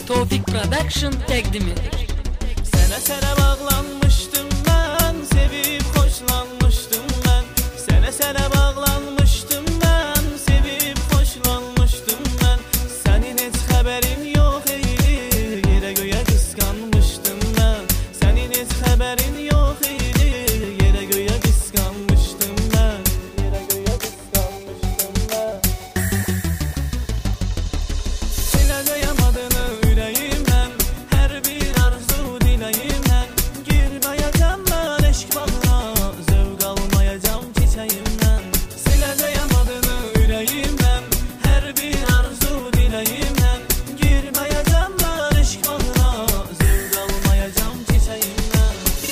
Tofik Production təqdim edir. Sənə bağlanmışdım mən, sevib xoşlanmışdım mən. Sənə bağlanmışdım mən, sevib xoşlanmışdım mən. Sənin heç xəbərin yox idi, yerə göyə qısqanmışdım mən. Sənin heç xəbərin yox idi, yerə göyə qısqanmışdım mən. Yerə göyə qısqanmışdım mən. Siləcəyəm adını ürəyimdən, hər bir arzu diləyimdən. Girməyəcəm mən eşq bağına, zövq almayacam çiçəyimdən. Siləcəyəm adını ürəyimdən, hər bir arzu diləyimdən. Girməyəcəm mən eşq bağına, zövq almayacam çiçəyimdən.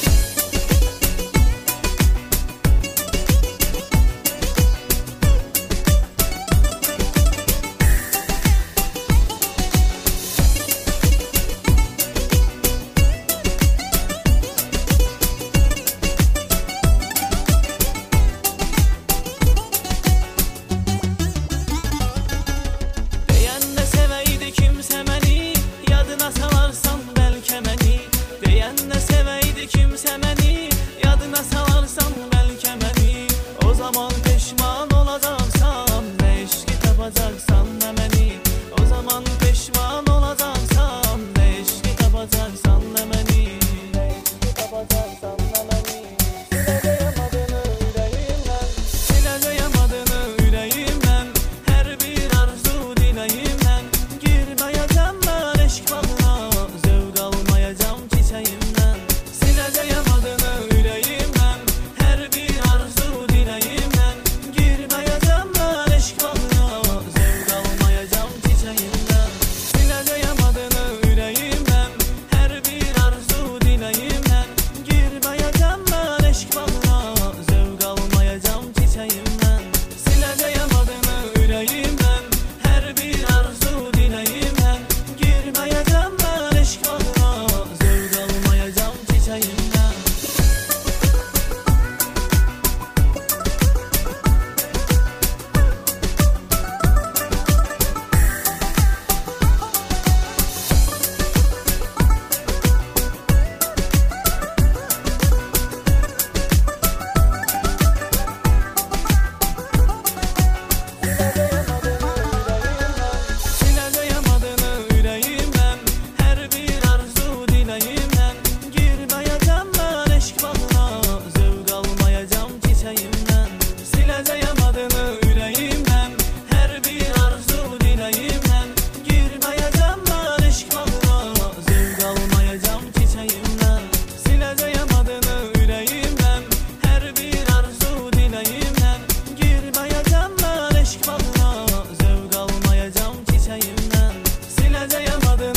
Deyəndə sevəydi kimsə məni, yadına salarsan bəlkə məni. Deyəndə sevəydi kimsə məni, yadına salarsan bəlkə məni. O zaman peşman olacaqsan, nə eşqi tapacaqsan nə məni. O zaman peşman olacaqsan, nə eşqi tapacaqsan nə məni. Nə eşqi tapacaqsan nə məni. Siləcəyəm adını ürəyimdən, siləcəyəm adını ürəyimdən. Hər bir arzu diləyimdən. Girməyəcəm mən eşq bağına, zövq almayacam çiçəyimdən. Siləcəyəm adını ürəyimdən, hər bir arzu diləyimdən. Girməyəcəm mən eşq bağına, zövq almayacam çiçəyimdən. Siləcəyəm adını ürəyimdən, hər bir arzu diləyimdən. Girməyəcəm mən eşq bağına, zövq almayacam çiçəyimdən. Siləcəyəm adını ürəyimdən, hər bir arzu diləyimdən. Girməyəcəm mən eşq bağına, zövq almayacam çiçəyimdən. Siləcəyəm adını ürəyimdən, hər bir arzu diləyimdən. Girməyəcəm mən eşq bağına, zövq almayacam çiçəyimdən. Siləcəyəm adını ürəyimdən, hər bir arzu diləyimdən. Girməyəcəm mən eşq bağına, zövq almayacam çiçəyimdən. Siləcəyəm adını ürəyimdən, hər bir arzu diləyimdən. Girməyəcəm mən eşq bağına, zövq almayacam çiçəyimdən. Siləcəyəm adını